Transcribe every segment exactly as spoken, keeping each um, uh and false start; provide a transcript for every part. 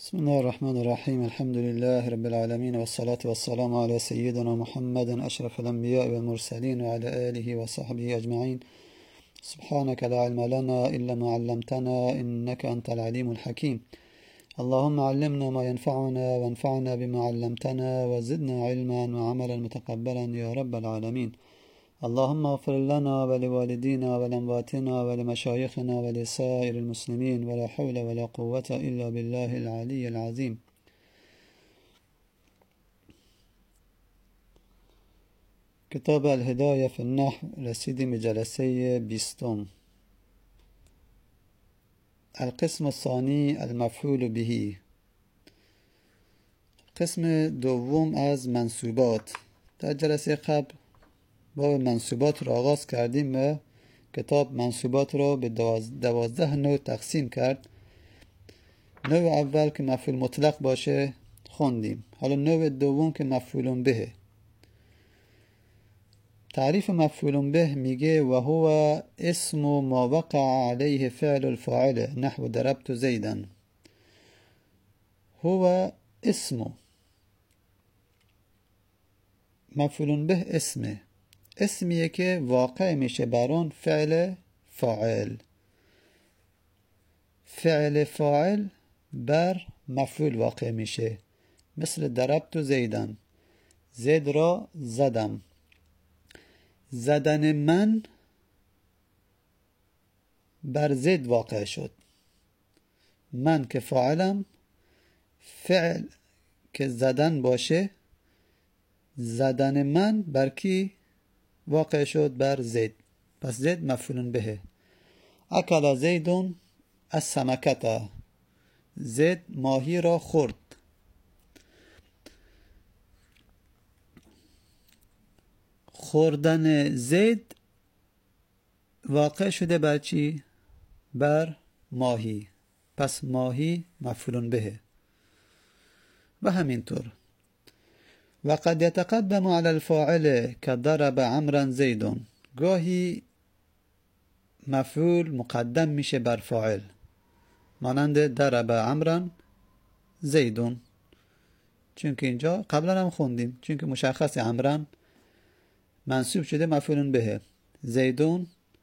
بسم الله الرحمن الرحيم. الحمد لله رب العالمين، والصلاة والسلام على سيدنا محمد أشرف الأنبياء والمرسلين وعلى آله وصحبه أجمعين. سبحانك لا علم لنا إلا ما علمتنا إنك أنت العليم الحكيم. اللهم علمنا ما ينفعنا وانفعنا بما علمتنا وزدنا علما وعملا متقبلا يا رب العالمين. اللهم اغفر لنا ولوالدينا ولأمواتنا ولمشايخنا ولسائر المسلمين، ولا حول ولا قوة إلا بالله العلي العظيم. کتاب الهدایه فی النحو رسیدیم به جلسه بیستم. القسم الثانی المفعول به، قسم دوم از منصوبات. در جلسه قبل باب منصوبات را آغاز کردیم و کتاب منصوبات را به دوازده نوع تقسیم کرد. نوع اول که مفعول مطلق باشه خوندیم. حالا نوع دوم که مفعول به. تعریف مفعول به میگه و هو اسم ما وقع علیه فعل الفاعل نحو ضربت زیدا. هو اسم، مفعول به اسمه، اسمیه که واقع میشه بر اون فعل فاعل. فعل فاعل بر مفعول واقع میشه، مثل ضربت زیدن، زید را زدم. زدن من بر زید واقع شد. من که فاعلم، فعل که زدن باشه، زدن من بر کی واقع شد؟ بر زید. پس زید مفعول به. اکل زیدون السمکه، زید ماهی را خورد. خوردن زید واقع شده بر چی؟ بر ماهی. پس ماهی مفعول به. و همینطور و قد يتقدم على الفاعل كضرب عمرا زید. گاهی مفعول مقدم میشه بر فاعل، مانند ضرب عمرا زید، چون که اینجا قبلا هم خوندیم، چون که مشخص عمرا منصوب شده مفعول به. زیدون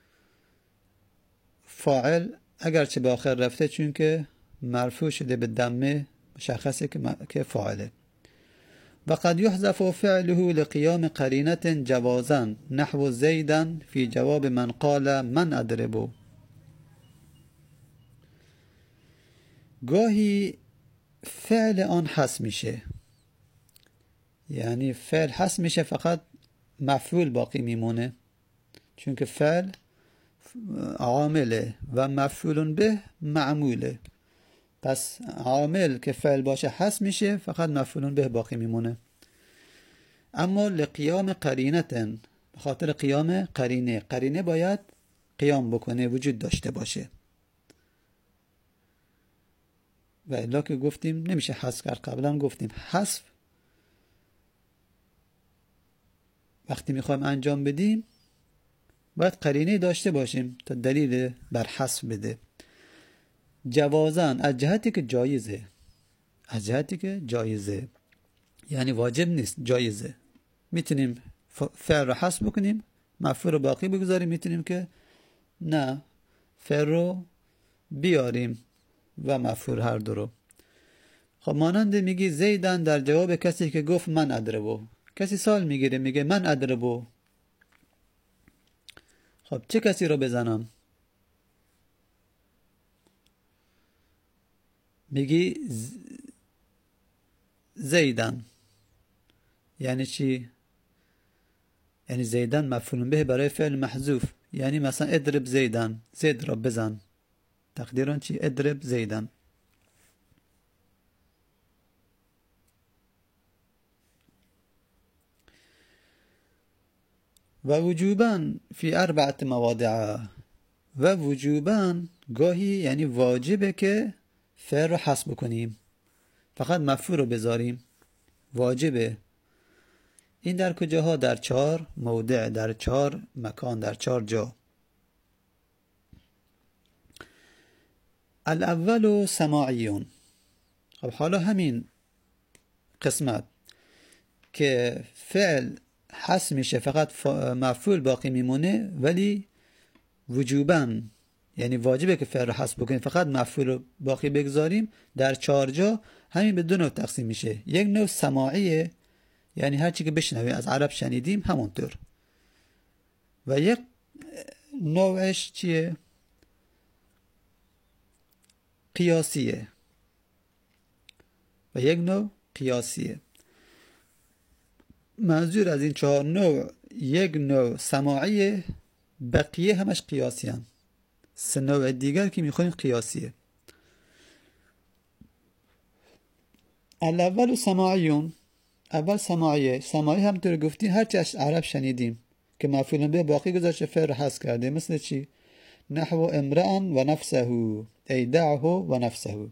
فاعل اگرچه به آخر رفته، چون که مرفوع شده به ضمه، مشخصه که فاعله. و قد يحذف فعله لقيام قرينة جوازا نحو زيدا في جواب من قال من أضربه. گاهی فعل آن حذف میشه، یعنی فعل حذف میشه فقط مفعول باقی میمونه، چون که فعل عامله و مفعول به معموله. پس عامل که فعل باشه حذف میشه، فقط مفعول به باقی میمونه. اما لقیام قرینتن، به خاطر قیام قرینه، قرینه باید قیام بکنه، وجود داشته باشه. و الا که گفتیم نمیشه حذف کرد. قبلا گفتیم حذف وقتی میخوایم انجام بدیم باید قرینه داشته باشیم تا دلیل بر حذف بده. جوازن، از جهتی که جایزه، از جهتی که جایزه، یعنی واجب نیست، جایزه. میتونیم فعل رو حذف بکنیم، مفعول رو باقی بگذاریم، میتونیم که نه فعل رو بیاریم و مفعول هر دو رو. خب مانند میگی زیدن در جواب کسی که گفت من اضربو. کسی سوال میگیره میگه من اضربو، خب چه کسی رو بزنم؟ میگی زیدن، یعنی چی؟ یعنی زیدن مفعول به برای فعل محذوف، یعنی مثلا اضرب زیدن، زید را بزن. تقدیران چی؟ اضرب زیدن. و وجوبا فی اربعه مواضع. و وجوبا گاهی یعنی واجبه که فعل رو حذف بکنیم، فقط مفعول رو بذاریم، واجبه. این در کجاها؟ در چهار موضع، در چهار مکان، در چهار جا. الاول سماعیون. خب حالا همین قسمت که فعل حذف میشه فقط مفعول باقی میمونه، ولی وجوباً یعنی واجبه که فعل رو حذف بکنیم فقط مفعول رو باقی بگذاریم، در چهار جا همین به دو نوع تقسیم میشه. یک نوع سماعیه، یعنی هر چی که بشنویم از عرب شنیدیم همونطور، و یک نوعش چیه؟ قیاسیه. و یک نوع قیاسیه. منظور از این چهار نوع یک نوع سماعیه، بقیه همش قیاسی هم. سه نوع دیگر که میخونیم قیاسیه. الاول سماعیون، اول سماعیه. سماعی همطور گفتی هرچی از عرب شنیدیم که مفعول به باقی گذاشته فعل رو حذف کرده. مثل چی؟ نحو امرأ و نفسه ای دعه و نفسه.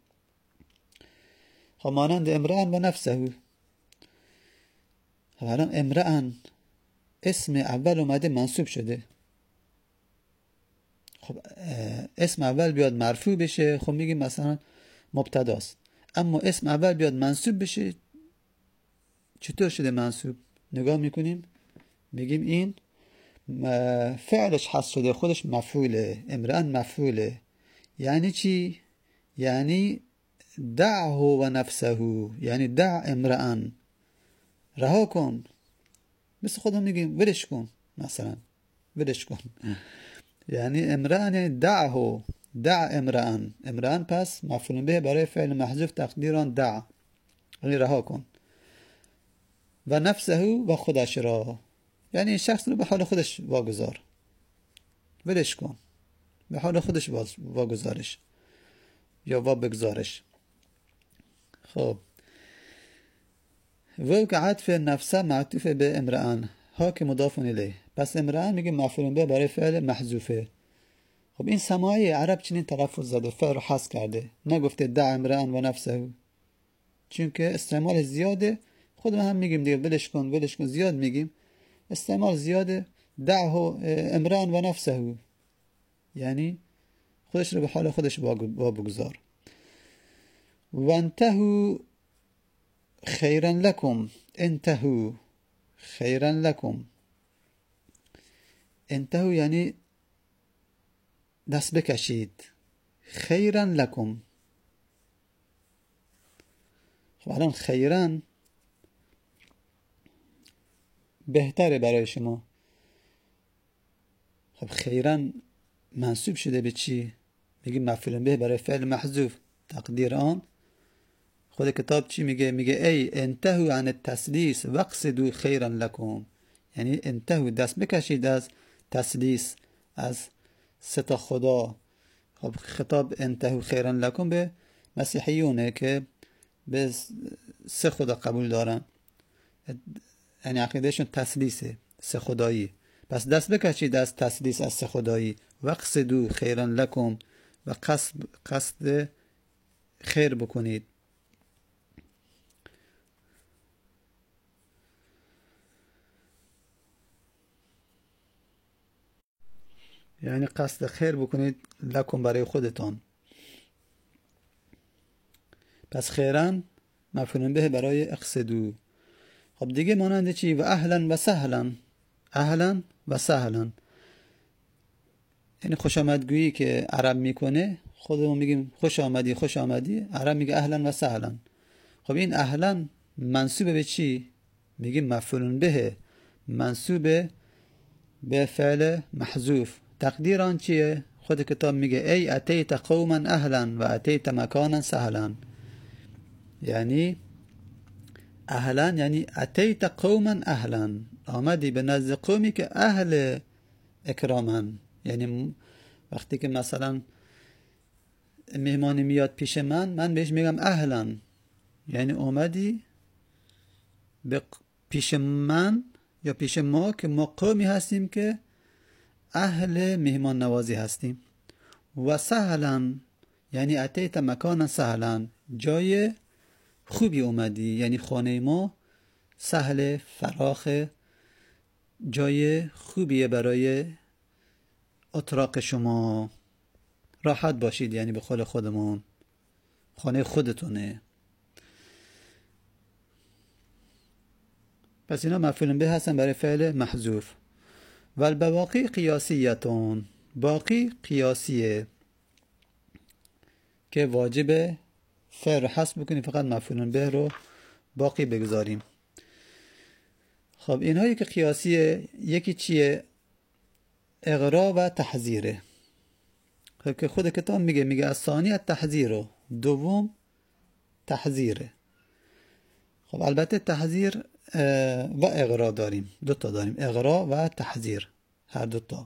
خب مانند امرأ و نفسه. خب الان امرأ اسم اول اومده منصوب شده. خب اسم اول بیاد مرفوع بشه، خب میگیم مثلا مبتداست. اما اسم اول بیاد منصوب بشه، چطور شده منصوب؟ نگاه میکنیم میگیم این فعلش حذف شده، خودش مفعوله. امرأ مفعوله. یعنی چی؟ یعنی دعه و نفسه، یعنی دع امرأ، رها کن. مثل خودم میگیم ولش کن، مثلا ولش کن. یعنی امرأ یعنی دعه، دع امرأ. امرأ پس مفعول به برای فعل محذوف تقدیران دع، یعنی رها کن. و نفسه و خودش را، یعنی شخص رو به حال خودش واگذار، ولش کن، به حال خودش واگذارش یا وا بگذارش. خب و که عطف نفسه معطوف به امرأ، ها که مضاف الیه. پس امرأ میگه مفعول به برای فعل محذوفه. خب این سماعی عرب چنین تلفظ زده، فعل رو حذف کرده، نگفته دع امرأ و نفسه، چون که استعمال زیاده. خود ما هم میگیم دیگه ولش کن ولش کن، زیاد میگیم، استعمال زیاده. دعه امرأ و نفسه، یعنی خودش رو به حال خودش وا بگذار. و انتهوا خیرا لکم، انتهوا خیرا لکم. انتهوا یعنی دست بکشید. خیرا لکم. خب الان خیرا بهتره برای شما. خب خیرا منصوب شده به چی؟ میگه مفعول به برای فعل محذوف تقدیر آن. خود کتاب چی میگه؟ میگه ای انتهوا عن التسلیس واقصدوا خیرا لکم، یعنی انتهوا دست بکشید از تسلیس، از سه تا خدا. خب خطاب انتهوا خیرا لکم به مسیحیونه که به سه خدا قبول دارن، یعنی عقیدهشون تسلیسه، سه خدایی. پس دست بکشید از تسلیس، از سه خدایی. واقصدوا خیرا لکم، و قصد قصد خیر بکنید. یعنی قصد خیر بکنید لکم برای خودتان. پس خیرا مفعول به برای اقصدو. خب دیگه مانند چی؟ و اهلا و سهلا. اهلا و سهلا یعنی خوش آمدگویی که عرب میکنه، خودمون میگیم خوش آمدی خوش آمدی، عرب میگه اهلا و سهلا. خب این اهلا منصوب به چی؟ میگیم مفعول به منصوب به فعل محذوف. تقدیر آن چیه؟ خود کتاب میگه ای اتیت قوما اهلا و اتیت مکانا سهلا. یعنی اهلا یعنی اتیت قوما اهلا، آمدی به نزد قومی که اهل اکرامن. یعنی وقتی که مثلا مهمانی میاد پیش من، من بهش میگم اهلا، یعنی اومدی به پیش من یا پیش ما که ما قومی هستیم که اهل مهمان نوازی هستیم. و سهلا یعنی اتیت مکانا سهلا، جای خوبی اومدی، یعنی خانه ما سهل فراخ، جای خوبیه برای اتراق شما، راحت باشید، یعنی به قول خودمون خانه خودتونه. پس اینا مفعول به هستن برای فعل محذوف. و البواقی قیاسیتون، باقی قیاسیه که واجب فعل رو حذف بکنیم، فقط مفعول به رو باقی بگذاریم. خب اینهایی که قیاسیه یکی چیه؟ اغرا و تحذیره. خب که خود کتاب میگه میگه از ثانی تحذیره، دوم تحذیره. خب البته تحذیر و اغرا داریم، دو تا داریم، اغرا و تحذیر، هر دو تا.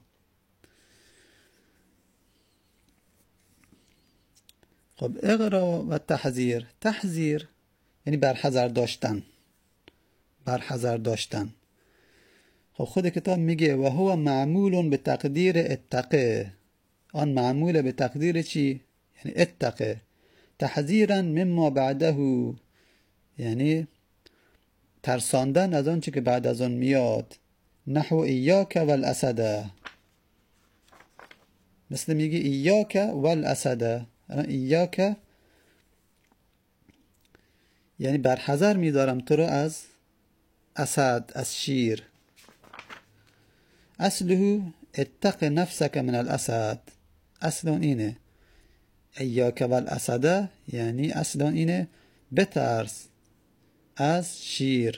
خب اغرا و تحذیر، تحذیر یعنی برحذر داشتن، برحذر داشتن. خب خود کتاب میگه و هو معمول به تقدیر اتقه، آن معمول به تقدیر چی؟ یعنی اتقه. تحذیرا مما بعده، یعنی ترساندن از آن چی که بعد از آن میاد. نحو ایاک والاسد، مثل میگه ایاک والاسد، ایاک یعنی برحذر میدارم تو رو از اسد، از شیر. اصله اتق نفسك من الاسد، اصل اینه ایاک والاسد، یعنی اصل اینه بترس از شیر.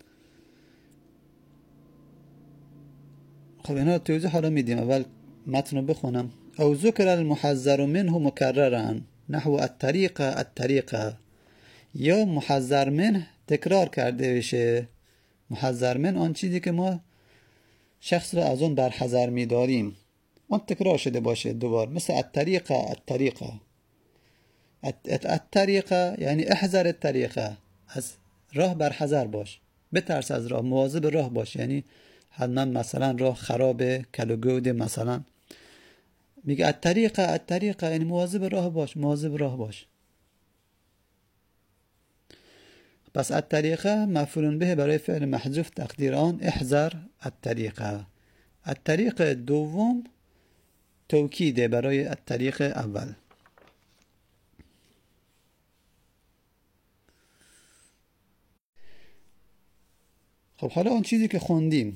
خب اینا توضیح حالا میدیم، اول متن رو بخونم. او ذکر المحذر منه مکررا نحو الطریقه الطریقه، یا محذر منه تکرار کرده بشه. محذر من آن چیزی که ما شخص رو از اون برحذر میداریم، اون تکرار شده باشه دوبار، مثل الطریقه الطریقه. الطریقه یعنی احذر الطریقه، از راه برحذر باش، بترس از راه، مواظب راه باش. یعنی حتما مثلا راه خرابه، کلوگود مثلا، میگه الطریقه الطریقه یعنی مواظب راه باش، مواظب راه باش. پس الطریقه مفعول به برای فعل محذوف، تقدیر آن احذر الطریقه. الطریقه دوم توکیده برای الطریقه اول. خب حالا اون چیزی که خوندیم،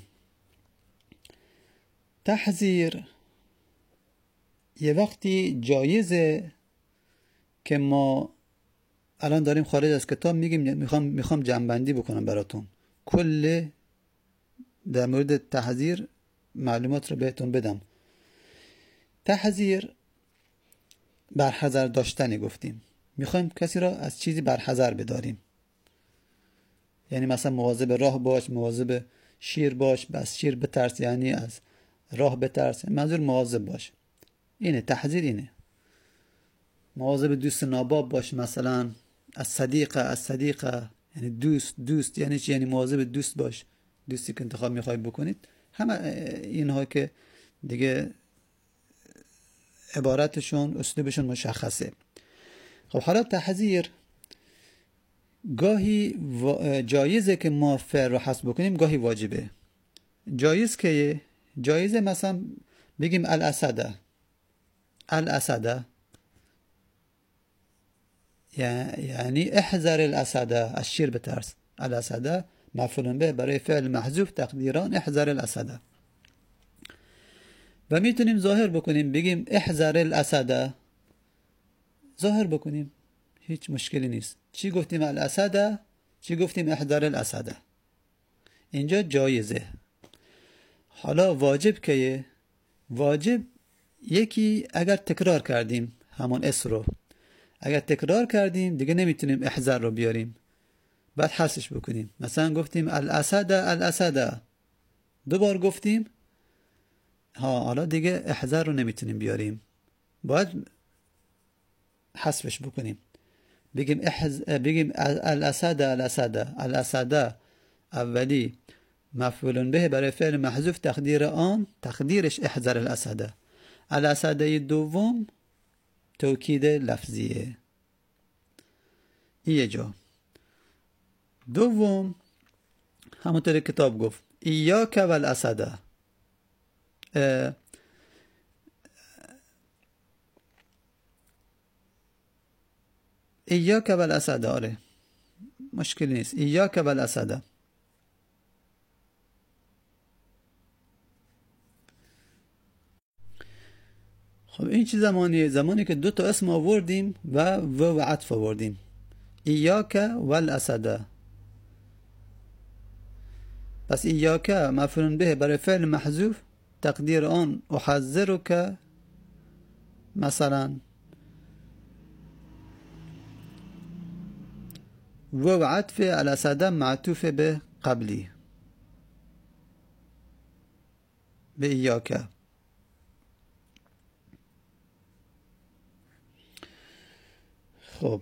تحذیر یه وقتی جایزه که ما الان داریم خارج از کتاب میگیم، میخوام میخوام جمع‌بندی بکنم براتون، کل در مورد تحذیر معلومات رو بهتون بدم. تحذیر برحذر داشتنی گفتیم، میخوایم کسی را از چیزی برحذر بداریم. یعنی مثلا مواظب راه باش، مواظب شیر باش، بس شیر بترس، یعنی از راه بترس، منظور مواظب باش. اینه تحذیر، اینه. مواظب دوست ناباب باش، مثلا از صدیقه، از صدیقه یعنی دوست، دوست یعنی چی؟ یعنی مواظب دوست باش، دوستی که انتخاب میخوای بکنید. همه اینها که دیگه عبارتشون، اسلوبشون مشخصه. خب حالا تحذیر گاهی جایزه که ما فعل رو حذف بکنیم، گاهی واجبه. جایز که جایزه مثلا بگیم الاسد، الاسد یعنی احذر الاسد، از شیر بترس. الاسد مفعول به برای فعل محذوف، تقدیران احذر الاسد. و میتونیم ظاهر بکنیم، بگیم احذر الاسد، ظاهر بکنیم، هیچ مشکلی نیست. چی گفتیم؟ الاسد، چی گفتیم؟ احذر الاسد. اینجا جایزه. حالا واجب که واجب یکی اگر تکرار کردیم همون اس رو، اگر تکرار کردیم دیگه نمیتونیم احذر رو بیاریم، بعد حذفش بکنیم. مثلا گفتیم الاسد الاسد، دو بار گفتیم، ها حالا دیگه احذر رو نمیتونیم بیاریم، باید حذفش بکنیم. بگیم احز... بگیم الاسد الاسد، الاسد اولی مفعول به برای فعل محذوف، تقدیر آن، تقدیرش احذر الاسد. الاسد دوم توکید لفظیه. یه جا دوم همونطور کتاب گفت ایاک والاسد، ایاک و الاسد. آره مشکل نیست. ایاک و الاسد. خب این چه زمانیه؟ زمانی که دو تا اسم آوردیم و و و عطف آوردیم. ایاک و الاسد. پس ایاک مفعول به برای فعل محذوف، تقدیر آن احذرک مثلا، و عطف الاسد معطوف به قبلی به ایاک. خب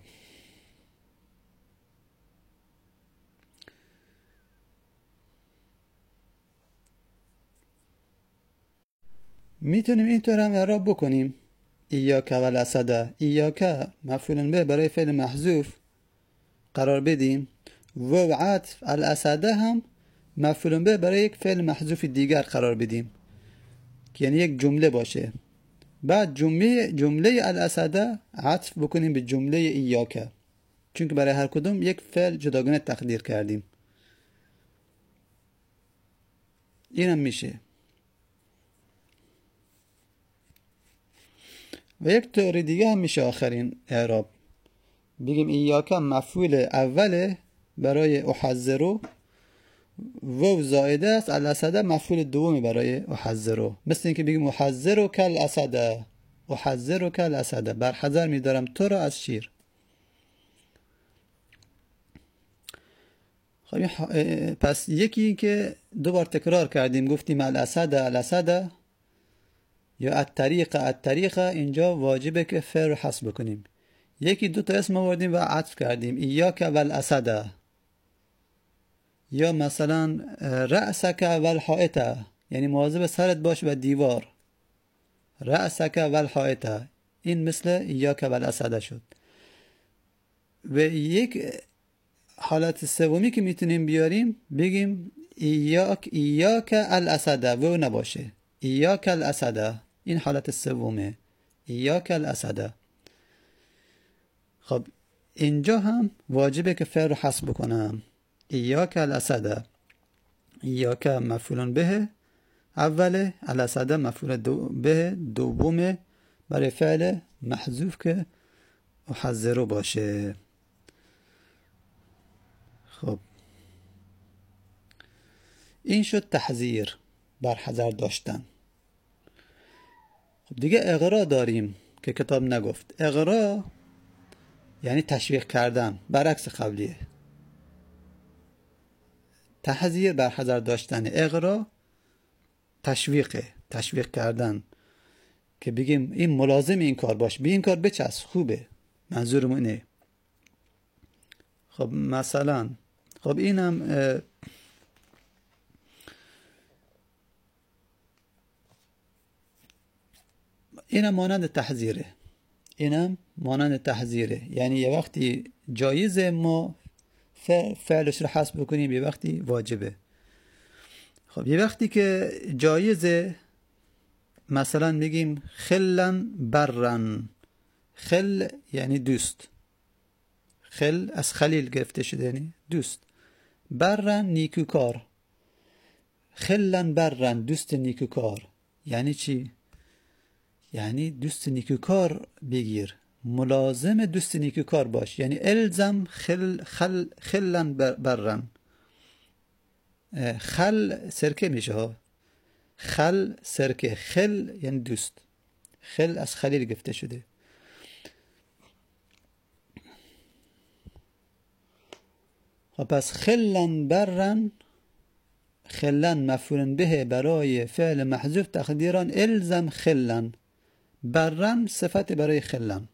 میتونیم اینطور هم اعراب بکنیم ایاک و الاسد. ایاک مفعول به برای فعل محذوف قرار بدیم و عطف الاسد هم مفعول به برای یک فعل محذوف دیگر قرار بدیم که یعنی یک جمله باشه. بعد جمله جمله الاسد عطف بکنیم به جمله ایاک، چون که برای هر کدوم یک فعل جداگانه تقدیر کردیم. اینم میشه. و یک طور دیگه هم میشه آخرین اعراب، بگیم ایاک مفعول اوله برای احذرو، و زائده است، الاسد مفعول دومی برای احذرو. مثل اینکه بگیم احذرو کل اسد، احذرو کل اسد، بر حذر میدارم تو را از شیر. خب پس یکی که دو بار تکرار کردیم، گفتیم الاسد الاسد یا الطریق الطریق، اینجا واجبه که فعل رو حذف بکنیم. یکی دو تا اسم آوردیم و عطف کردیم، ایاک و الاسد، یا مثلا رأسک و الحائط، یعنی مواظب سرت باش و دیوار، رأسک و الحائط، این مثل ایاک و الاسد شد. و یک حالت سومی که میتونیم بیاریم، بگیم ایاک ایاک الاسد و نباشه، ایاک الاسد، این حالت سومه، ایاک الاسد. خب اینجا هم واجبه که فعل رو حذف بکنم، ایاک الاسد. ایاک مفعول به اوله، الاسد مفعول دو به دومه برای فعل محذوف که احذرو باشه. خب این شد تحذیر، بر حذر داشتن. خب دیگه اغرا داریم که کتاب نگفت. اغرا یعنی تشویق کردن، برعکس قبلیه. تحذیر بر حذر داشتن، اغرا تشویقه، تشویق کردن که بگیم این ملازم این کار باش، بی این کار بچسب، خوبه، منظورمون اینه. خب مثلا خب اینم اینم مانند تحذیره، اینم مانند تحذیره، یعنی یه وقتی جایزه ما فعلش رو حذف بکنیم، یه وقتی واجبه. خب یه وقتی که جایزه، مثلا میگیم خلن برن، خل یعنی دوست، خل از خلیل گرفته شده یعنی دوست، برن نیکوکار، خلن برن دوست نیکوکار، یعنی چی؟ یعنی دوست نیکوکار بگیر، ملازم دوست نیکوکار باش، یعنی الزم خل خل خلن برن. خل سرکه میشه ها، خل سرکه، خل یعنی دوست، خل از خلیل گرفته شده. خب پس خلن برن، خلن مفعول به برای فعل محذوف، تقدیران الزم خلن، برن صفت برای خلن.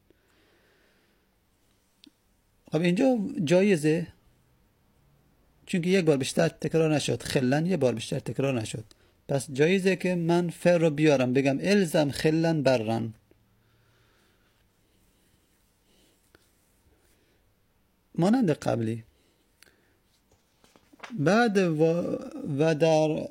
خب اینجا جایزه، چون که یک بار بیشتر تکرار نشد، خلن یک بار بیشتر تکرار نشد، پس جایزه که من فعل رو بیارم بگم الزم خلن برن. مانند قبلی. بعد و, و در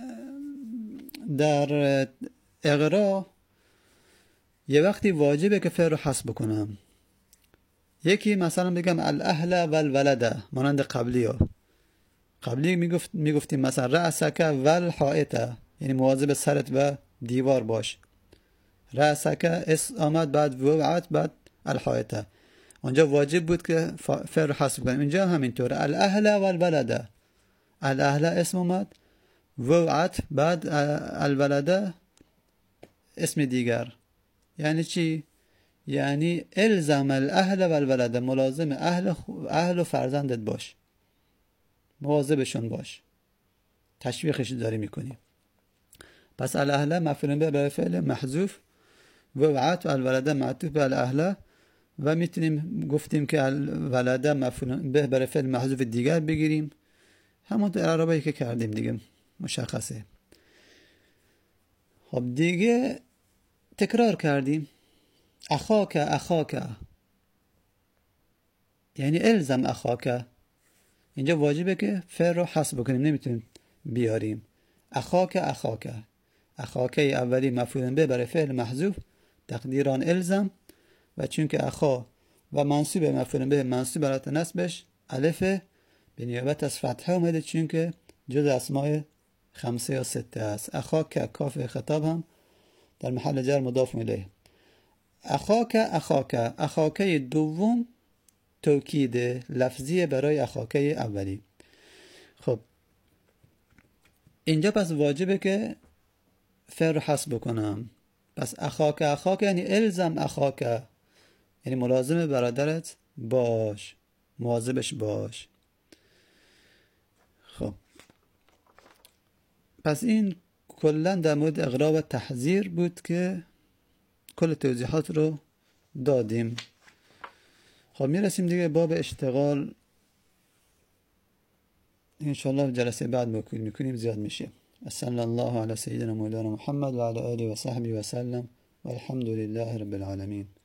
در اغرا یه وقتی واجبه که فعل رو حذف بکنم، یکی مثلا بگم الاهل و الولد، مانند قبلی ها. قبلی میگفت میگفتیم مثلا رأسک و الحائط، یعنی مواظب سرت و دیوار باش. رأسک اس آمد بعد وعت بعد الحائط، اونجا واجب بود که فعل حذف کنیم. اینجا همینطوره، الاهل و الولد. الاهل اسم اومد، وعت بعد الولد اسم دیگر. یعنی چی؟ یعنی الزم الاهل و الولد، ملازم اهل اهل و فرزندت باش، مواظبشون باش، تشویقش داری میکنی. پس الاهل مفعول به برای فعل محذوف، وعت و الولد معطوف به الاهل. و میتونیم گفتیم که الولد مفعول به برای فعل محذوف دیگر بگیریم، همون اعرابی که کردیم دیگه مشخصه. خب دیگه تکرار کردیم. اخاک اخاک یعنی الزم اخاک، اینجا واجبه که فعل رو حذف بکنیم، نمیتونیم بیاریم. اخاک اخاک اخاک اولی مفعول به برای فعل محذوف تقدیران الزم، و چون که اخا و منصوب مفعول به منصوب برات نصبش الف به نیابت از فتحه اومده، چون که جز اسماء خمسه یا سته است. اخاک کاف خطاب هم در محل جر مضاف الیه. اخاک اخاک اخاک دوم توکید لفظی برای اخاک اولی. خب اینجا پس واجبه که فعل رو حذف بکنم. پس اخاک اخاک یعنی الزم اخاک، یعنی ملازم برادرت باش، مواظبش باش. خب پس این کلا در مورد اغرا و تحذیر بود که کل توضیحات رو دادیم. خب میرسیم دیگه باب اشتغال، انشاءالله جلسه بعد میکنیم، زیاد میشه. صلی الله علی سیدنا مولانا محمد و علی آله و صحبه و سلم و الحمد لله رب العالمین.